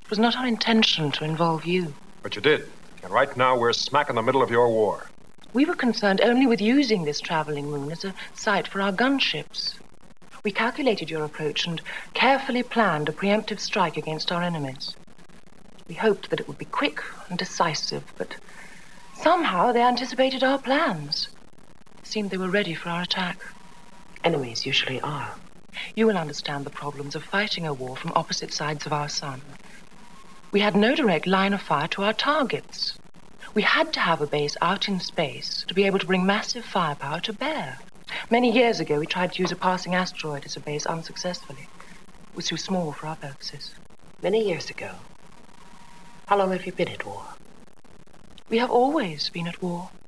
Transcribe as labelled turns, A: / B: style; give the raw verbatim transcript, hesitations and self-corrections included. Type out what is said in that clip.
A: It was not our intention to involve you.
B: But you did. And right now, we're smack in the middle of your war.
A: We were concerned only with using this traveling moon as a site for our gunships. We calculated your approach and carefully planned a preemptive strike against our enemies. We hoped that it would be quick and decisive, but somehow they anticipated our plans. It seemed they were ready for our attack.
C: Enemies usually are.
A: You will understand the problems of fighting a war from opposite sides of our sun. We had no direct line of fire to our targets. We had to have a base out in space to be able to bring massive firepower to bear. Many years ago, we tried to use a passing asteroid as a base unsuccessfully. It was too small for our purposes.
C: Many years ago? How long have you been at war?
A: We have always been at war.